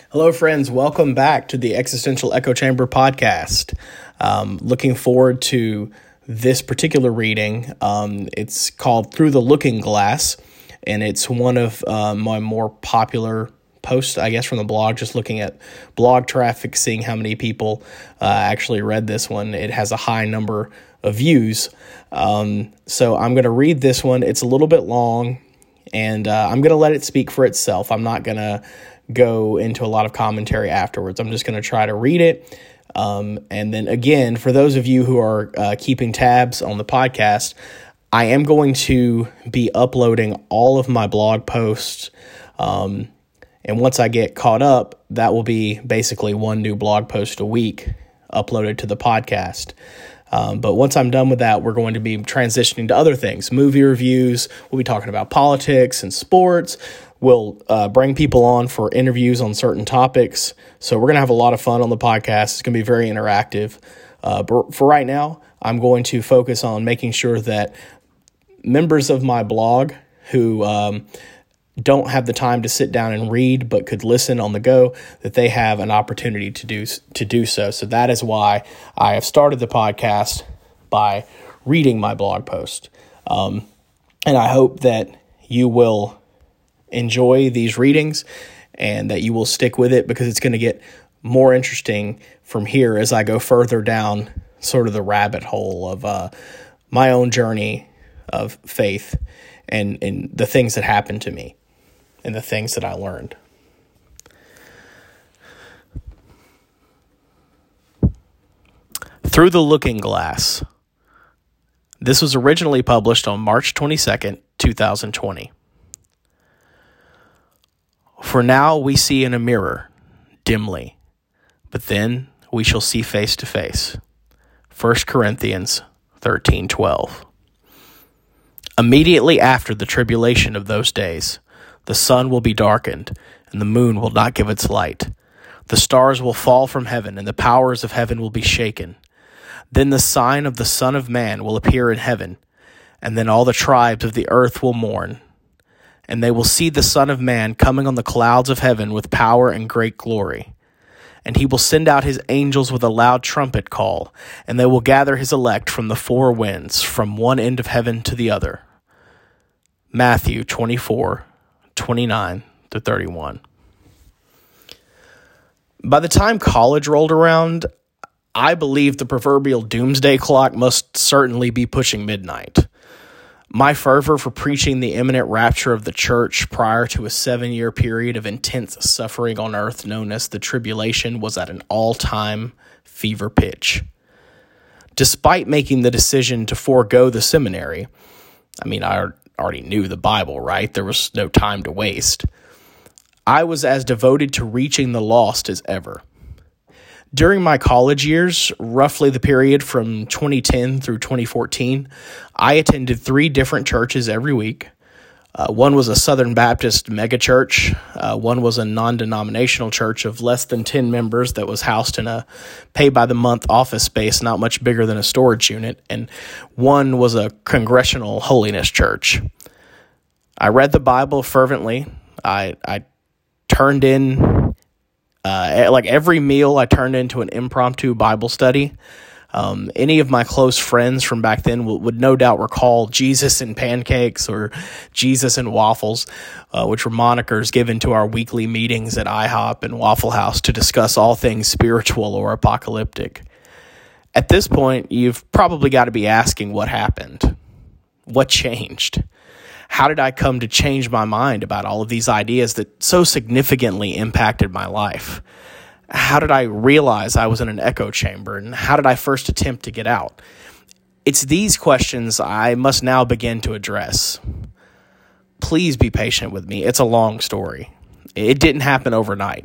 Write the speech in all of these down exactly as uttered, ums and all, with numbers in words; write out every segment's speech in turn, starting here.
Hello, friends. Welcome back to the Existential Echo Chamber podcast. Um, looking forward to this particular reading. Um, it's called Through the Looking Glass, and it's one of uh, my more popular posts, I guess, from the blog, just looking at blog traffic, seeing how many people uh, actually read this one. It has a high number of views. Um, so I'm going to read this one. It's a little bit long, and uh, I'm going to let it speak for itself. I'm not going to go into a lot of commentary afterwards. I'm just going to try to read it. Um, and then again, for those of you who are uh, keeping tabs on the podcast, I am going to be uploading all of my blog posts. Um, and once I get caught up, that will be basically one new blog post a week uploaded to the podcast. Um, but once I'm done with that, we're going to be transitioning to other things, movie reviews. We'll be talking about politics and sports. We'll uh, bring people on for interviews on certain topics. So we're going to have a lot of fun on the podcast. It's going to be very interactive. Uh, but for right now, I'm going to focus on making sure that members of my blog who um, don't have the time to sit down and read but could listen on the go, that they have an opportunity to do to do so. So that is why I have started the podcast by reading my blog post. Um, and I hope that you will enjoy these readings and that you will stick with it, because it's going to get more interesting from here as I go further down sort of the rabbit hole of uh, my own journey of faith and, and the things that happened to me and the things that I learned. Through the Looking Glass. This was originally published on March twenty-second, twenty twenty. For now we see in a mirror, dimly, but then we shall see face to face. First Corinthians thirteen twelve. Immediately after the tribulation of those days, the sun will be darkened, and the moon will not give its light. The stars will fall from heaven, and the powers of heaven will be shaken. Then the sign of the Son of Man will appear in heaven, and then all the tribes of the earth will mourn. And they will see the Son of Man coming on the clouds of heaven with power and great glory. And he will send out his angels with a loud trumpet call, and they will gather his elect from the four winds, from one end of heaven to the other. Matthew twenty-four, twenty-nine to thirty-one. By the time college rolled around, I believed the proverbial doomsday clock must certainly be pushing midnight. My fervor for preaching the imminent rapture of the church prior to a seven-year period of intense suffering on earth known as the tribulation was at an all-time fever pitch. Despite making the decision to forego the seminary, I mean, I already knew the Bible, right? There was no time to waste. I was as devoted to reaching the lost as ever. During my college years, roughly the period from twenty ten through twenty fourteen, I attended three different churches every week. Uh, one was a Southern Baptist megachurch. Uh, one was a non-denominational church of less than ten members that was housed in a pay-by-the-month office space not much bigger than a storage unit. And one was a Congregational Holiness Church. I read the Bible fervently. I, I turned in... Uh, like every meal, I turned into an impromptu Bible study. Um, any of my close friends from back then would, would no doubt recall Jesus and Pancakes or Jesus and Waffles, uh, which were monikers given to our weekly meetings at IHOP and Waffle House to discuss all things spiritual or apocalyptic. At this point, you've probably got to be asking what happened. What changed? How did I come to change my mind about all of these ideas that so significantly impacted my life? How did I realize I was in an echo chamber, and how did I first attempt to get out? It's these questions I must now begin to address. Please be patient with me. It's a long story. It didn't happen overnight.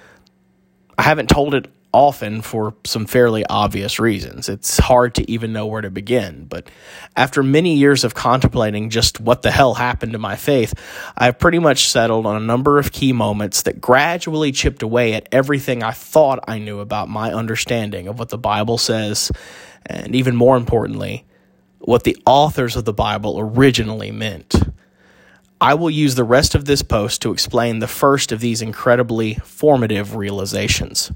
I haven't told it often for some fairly obvious reasons. It's hard to even know where to begin, but after many years of contemplating just what the hell happened to my faith, I've pretty much settled on a number of key moments that gradually chipped away at everything I thought I knew about my understanding of what the Bible says, and even more importantly, what the authors of the Bible originally meant. I will use the rest of this post to explain the first of these incredibly formative realizations.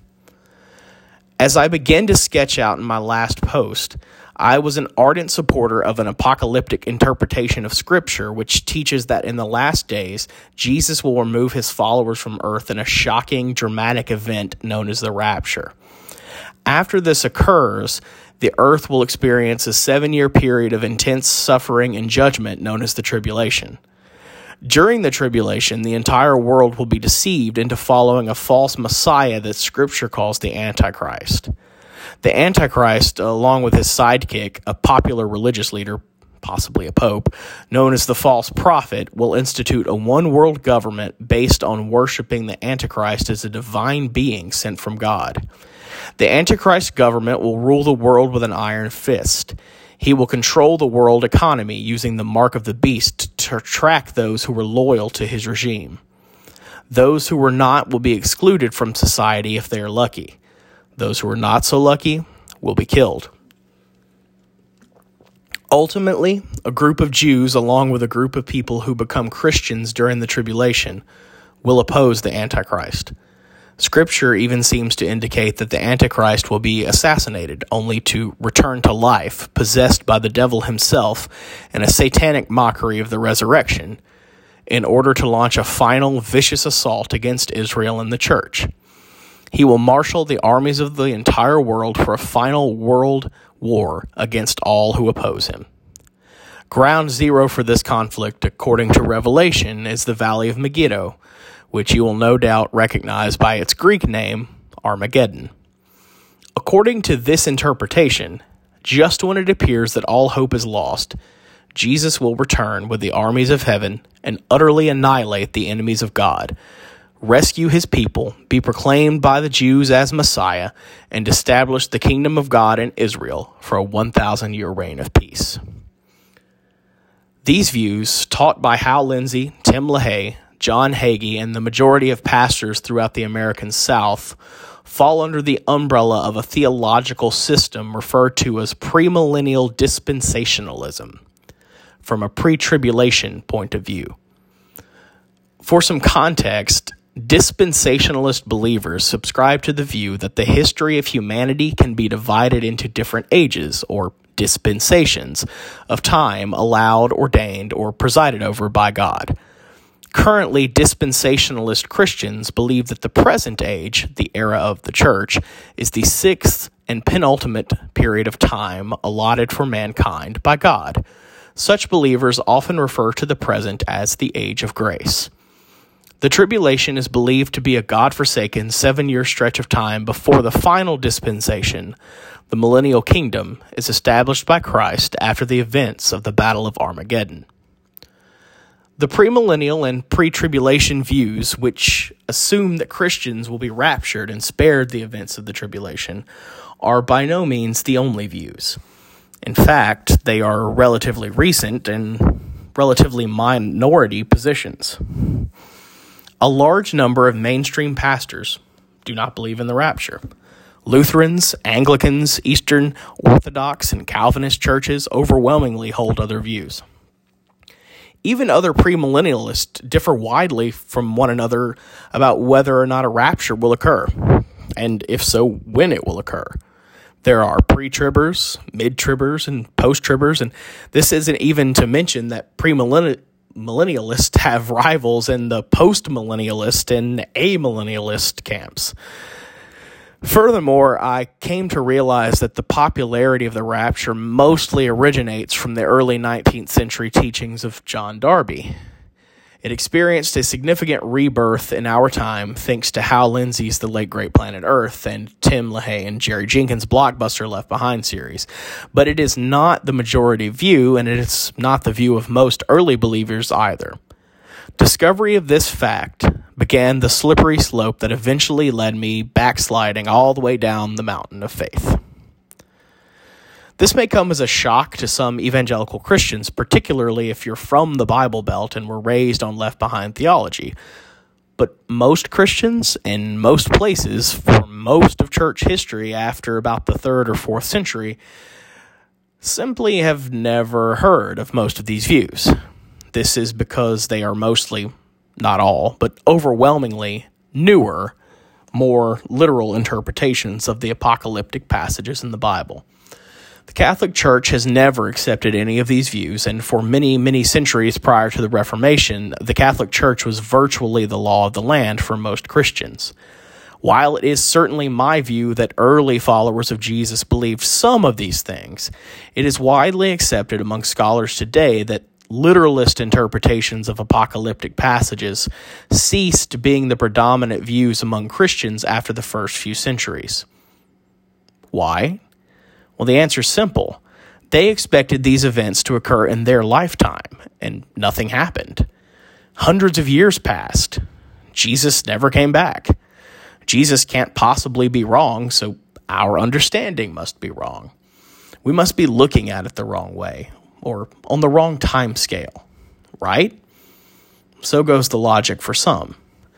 As I began to sketch out in my last post, I was an ardent supporter of an apocalyptic interpretation of Scripture, which teaches that in the last days, Jesus will remove his followers from earth in a shocking, dramatic event known as the rapture. After this occurs, the earth will experience a seven-year period of intense suffering and judgment known as the tribulation. During the tribulation, the entire world will be deceived into following a false Messiah that Scripture calls the Antichrist. The Antichrist, along with his sidekick, a popular religious leader, possibly a pope, known as the false prophet, will institute a one-world government based on worshiping the Antichrist as a divine being sent from God. The Antichrist government will rule the world with an iron fist. He will control the world economy using the mark of the beast to track those who were loyal to his regime. Those who were not will be excluded from society if they are lucky. Those who are not so lucky will be killed. Ultimately, a group of Jews, along with a group of people who become Christians during the tribulation, will oppose the Antichrist. Scripture even seems to indicate that the Antichrist will be assassinated, only to return to life, possessed by the devil himself, in a satanic mockery of the resurrection, in order to launch a final vicious assault against Israel and the church. He will marshal the armies of the entire world for a final world war against all who oppose him. Ground zero for this conflict, according to Revelation, is the Valley of Megiddo, which you will no doubt recognize by its Greek name, Armageddon. According to this interpretation, just when it appears that all hope is lost, Jesus will return with the armies of heaven and utterly annihilate the enemies of God, rescue his people, be proclaimed by the Jews as Messiah, and establish the kingdom of God in Israel for a one thousand year reign of peace. These views, taught by Hal Lindsey, Tim LaHaye, John Hagee, and the majority of pastors throughout the American South, fall under the umbrella of a theological system referred to as premillennial dispensationalism, from a pre-tribulation point of view. For some context, dispensationalist believers subscribe to the view that the history of humanity can be divided into different ages, or dispensations, of time allowed, ordained, or presided over by God. Currently, dispensationalist Christians believe that the present age, the era of the church, is the sixth and penultimate period of time allotted for mankind by God. Such believers often refer to the present as the age of grace. The tribulation is believed to be a God-forsaken seven-year stretch of time before the final dispensation, the millennial kingdom, is established by Christ after the events of the Battle of Armageddon. The premillennial and pre-tribulation views, which assume that Christians will be raptured and spared the events of the tribulation, are by no means the only views. In fact, they are relatively recent and relatively minority positions. A large number of mainstream pastors do not believe in the rapture. Lutherans, Anglicans, Eastern Orthodox, and Calvinist churches overwhelmingly hold other views. Even other premillennialists differ widely from one another about whether or not a rapture will occur, and if so, when it will occur. There are pre-tribbers, mid-tribbers, and post-tribbers, and this isn't even to mention that premillennialists have rivals in the post-millennialist and amillennialist camps. Furthermore, I came to realize that the popularity of the rapture mostly originates from the early nineteenth century teachings of John Darby. It experienced a significant rebirth in our time thanks to Hal Lindsey's The Late Great Planet Earth and Tim LaHaye and Jerry Jenkins' blockbuster Left Behind series. But it is not the majority view, and it is not the view of most early believers either. Discovery of this fact began the slippery slope that eventually led me backsliding all the way down the mountain of faith. This may come as a shock to some evangelical Christians, particularly if you're from the Bible Belt and were raised on Left Behind theology. But most Christians in most places for most of church history after about the third or fourth century simply have never heard of most of these views. this is because they are mostly, not all, but overwhelmingly newer, more literal interpretations of the apocalyptic passages in the Bible. The Catholic Church has never accepted any of these views, and for many, many centuries prior to the Reformation, the Catholic Church was virtually the law of the land for most Christians. While it is certainly my view that early followers of Jesus believed some of these things, it is widely accepted among scholars today that literalist interpretations of apocalyptic passages ceased being the predominant views among Christians after the first few centuries. Why? Well, the answer is simple. They expected these events to occur in their lifetime, and nothing happened. Hundreds of years passed. Jesus never came back. Jesus can't possibly be wrong, so our understanding must be wrong. We must be looking at it the wrong way, or on the wrong time scale, right? So goes the logic for some.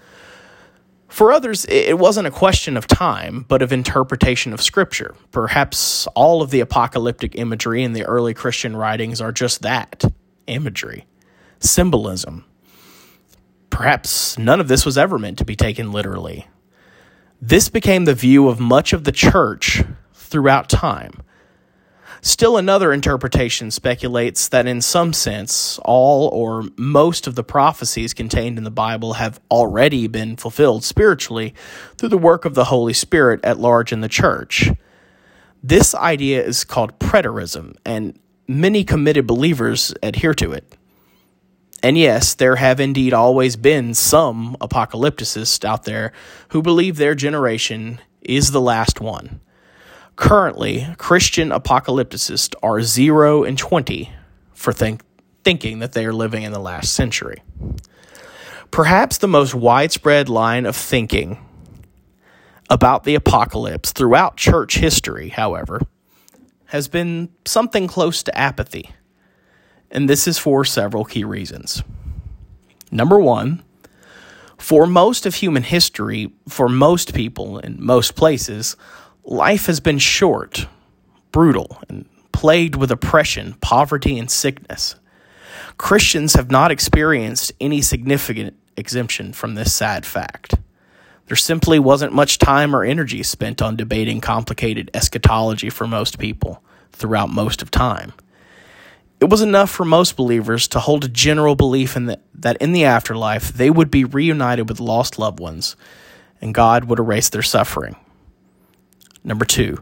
For others, it wasn't a question of time, but of interpretation of Scripture. Perhaps all of the apocalyptic imagery in the early Christian writings are just that, imagery, symbolism. Perhaps none of this was ever meant to be taken literally. This became the view of much of the church throughout time. Still another interpretation speculates that in some sense, all or most of the prophecies contained in the Bible have already been fulfilled spiritually through the work of the Holy Spirit at large in the church. This idea is called preterism, and many committed believers adhere to it. And yes, there have indeed always been some apocalypticists out there who believe their generation is the last one. Currently, Christian apocalypticists are zero and twenty for think, thinking that they are living in the last century. Perhaps the most widespread line of thinking about the apocalypse throughout church history, however, has been something close to apathy. And this is for several key reasons. Number one, for most of human history, for most people in most places, life has been short, brutal, and plagued with oppression, poverty, and sickness. Christians have not experienced any significant exemption from this sad fact. There simply wasn't much time or energy spent on debating complicated eschatology for most people throughout most of time. It was enough for most believers to hold a general belief in the, that in the afterlife they would be reunited with lost loved ones, and God would erase their suffering. Number two,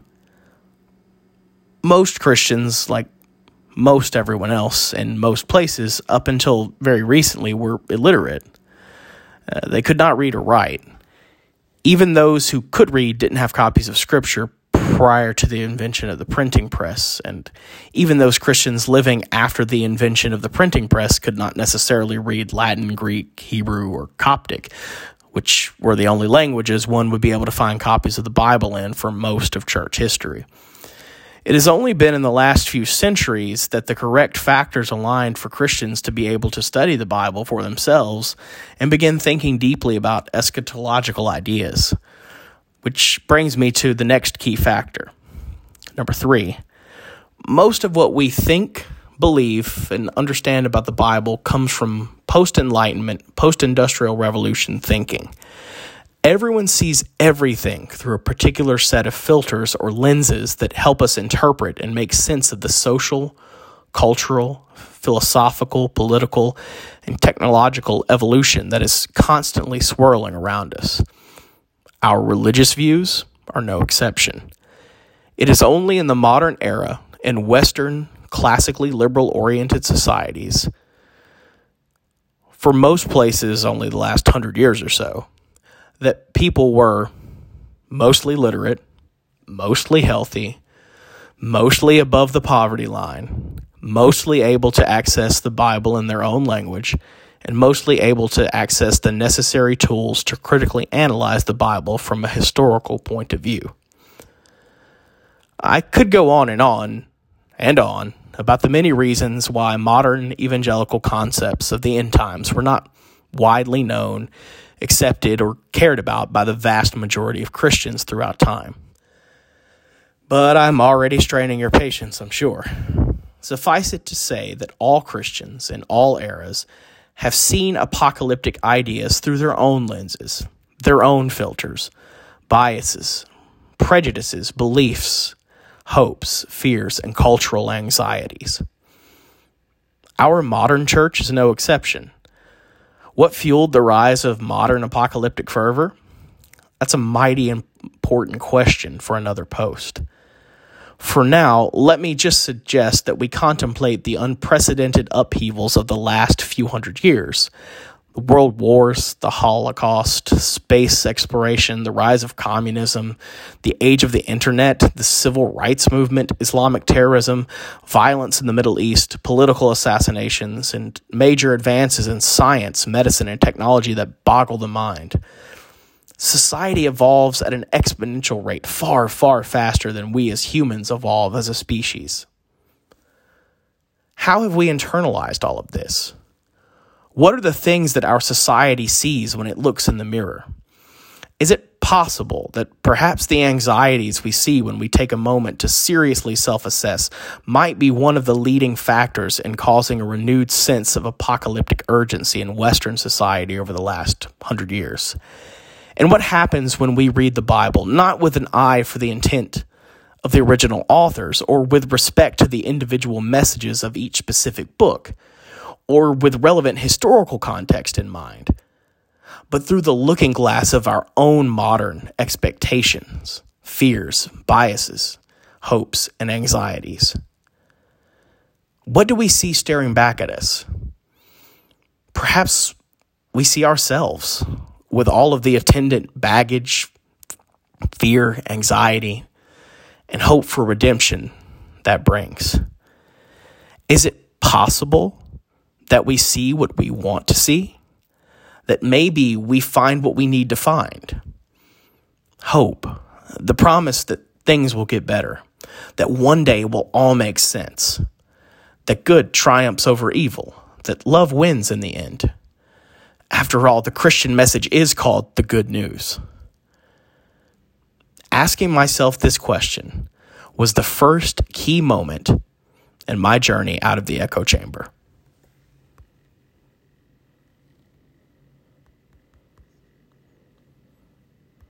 most Christians, like most everyone else in most places up until very recently, were illiterate. Uh, they could not read or write. Even those who could read didn't have copies of Scripture prior to the invention of the printing press, and even those Christians living after the invention of the printing press could not necessarily read Latin, Greek, Hebrew, or Coptic, which were the only languages one would be able to find copies of the Bible in for most of church history. It has only been in the last few centuries that the correct factors aligned for Christians to be able to study the Bible for themselves and begin thinking deeply about eschatological ideas, which brings me to the next key factor. Number three, most of what we think, believe, and understand about the Bible comes from post-Enlightenment, post-industrial revolution thinking. Everyone sees everything through a particular set of filters or lenses that help us interpret and make sense of the social, cultural, philosophical, political, and technological evolution that is constantly swirling around us. Our religious views are no exception. It is only in the modern era, in Western, classically liberal-oriented societies, for most places only the last hundred years or so, that people were mostly literate, mostly healthy, mostly above the poverty line, mostly able to access the Bible in their own language, and mostly able to access the necessary tools to critically analyze the Bible from a historical point of view. I could go on and on and on about the many reasons why modern evangelical concepts of the end times were not widely known, accepted, or cared about by the vast majority of Christians throughout time. But I'm already straining your patience, I'm sure. Suffice it to say that all Christians in all eras have seen apocalyptic ideas through their own lenses, their own filters, biases, prejudices, beliefs, hopes, fears, and cultural anxieties. Our modern church is no exception. What fueled the rise of modern apocalyptic fervor? That's a mighty important question for another post. For now, let me just suggest that we contemplate the unprecedented upheavals of the last few hundred years. The world wars, the Holocaust, space exploration, the rise of communism, the age of the internet, the civil rights movement, Islamic terrorism, violence in the Middle East, political assassinations, and major advances in science, medicine, and technology that boggle the mind. Society evolves at an exponential rate, far, far faster than we as humans evolve as a species. How have we internalized all of this? What are the things that our society sees when it looks in the mirror? Is it possible that perhaps the anxieties we see when we take a moment to seriously self-assess might be one of the leading factors in causing a renewed sense of apocalyptic urgency in Western society over the last hundred years? And what happens when we read the Bible, not with an eye for the intent of the original authors or with respect to the individual messages of each specific book, or with relevant historical context in mind, but through the looking glass of our own modern expectations, fears, biases, hopes, and anxieties? What do we see staring back at us? Perhaps we see ourselves with all of the attendant baggage, fear, anxiety, and hope for redemption that brings. Is it possible that we see what we want to see? That maybe we find what we need to find? Hope, the promise that things will get better, that one day will all make sense, that good triumphs over evil, that love wins in the end. After all, the Christian message is called the good news. Asking myself this question was the first key moment in my journey out of the echo chamber.